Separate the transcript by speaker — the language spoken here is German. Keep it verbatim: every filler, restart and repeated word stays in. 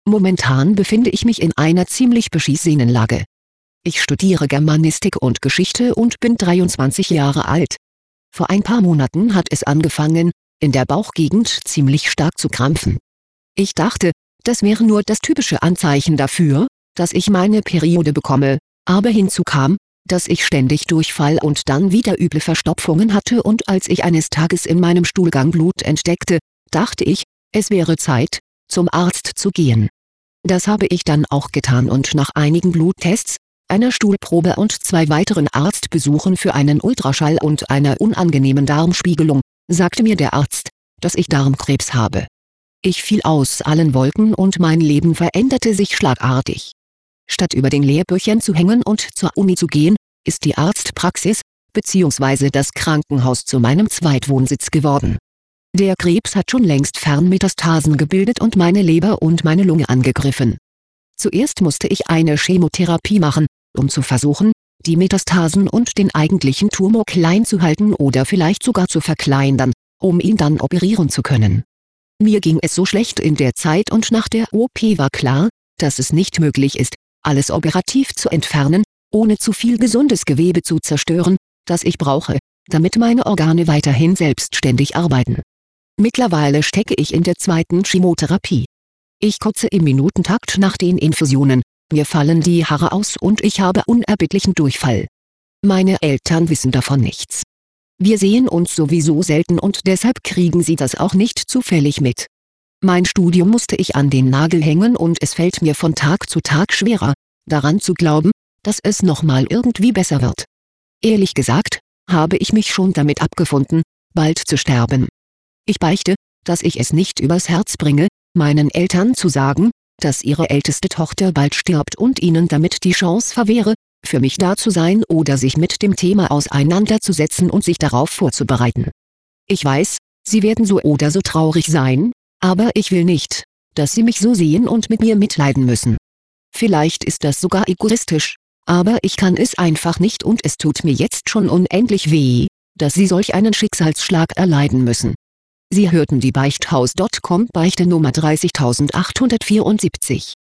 Speaker 1: Momentan befinde ich mich in einer ziemlich beschissenen Lage. Ich studiere Germanistik und Geschichte und bin dreiundzwanzig Jahre alt. Vor ein paar Monaten hat es angefangen, in der Bauchgegend ziemlich stark zu krampfen. Ich dachte, das wäre nur das typische Anzeichen dafür, dass ich meine Periode bekomme, aber hinzu kam, dass ich ständig Durchfall und dann wieder üble Verstopfungen hatte, und als ich eines Tages in meinem Stuhlgang Blut entdeckte, dachte ich, es wäre Zeit, zum Arzt zu gehen. Das habe ich dann auch getan, und nach einigen Bluttests, einer Stuhlprobe und zwei weiteren Arztbesuchen für einen Ultraschall und einer unangenehmen Darmspiegelung, sagte mir der Arzt, dass ich Darmkrebs habe. Ich fiel aus allen Wolken und mein Leben veränderte sich schlagartig. Statt über den Lehrbüchern zu hängen und zur Uni zu gehen, ist die Arztpraxis bzw. das Krankenhaus zu meinem Zweitwohnsitz geworden. Der Krebs hat schon längst Fernmetastasen gebildet und meine Leber und meine Lunge angegriffen. Zuerst musste ich eine Chemotherapie machen, um zu versuchen, die Metastasen und den eigentlichen Tumor klein zu halten oder vielleicht sogar zu verkleinern, um ihn dann operieren zu können. Mir ging es so schlecht in der Zeit, und nach der O P war klar, dass es nicht möglich ist, alles operativ zu entfernen, ohne zu viel gesundes Gewebe zu zerstören, das ich brauche, damit meine Organe weiterhin selbstständig arbeiten. Mittlerweile stecke ich in der zweiten Chemotherapie. Ich kotze im Minutentakt nach den Infusionen, mir fallen die Haare aus und ich habe unerbittlichen Durchfall. Meine Eltern wissen davon nichts. Wir sehen uns sowieso selten und deshalb kriegen sie das auch nicht zufällig mit. Mein Studium musste ich an den Nagel hängen und es fällt mir von Tag zu Tag schwerer, daran zu glauben, dass es nochmal irgendwie besser wird. Ehrlich gesagt, habe ich mich schon damit abgefunden, bald zu sterben. Ich beichte, dass ich es nicht übers Herz bringe, meinen Eltern zu sagen, dass ihre älteste Tochter bald stirbt und ihnen damit die Chance verwehre, für mich da zu sein oder sich mit dem Thema auseinanderzusetzen und sich darauf vorzubereiten. Ich weiß, sie werden so oder so traurig sein, aber ich will nicht, dass sie mich so sehen und mit mir mitleiden müssen. Vielleicht ist das sogar egoistisch, aber ich kann es einfach nicht, und es tut mir jetzt schon unendlich weh, dass sie solch einen Schicksalsschlag erleiden müssen. Sie hörten die Beichthaus Punkt com Beichte Nummer dreißigtausendachthundertvierundsiebzig.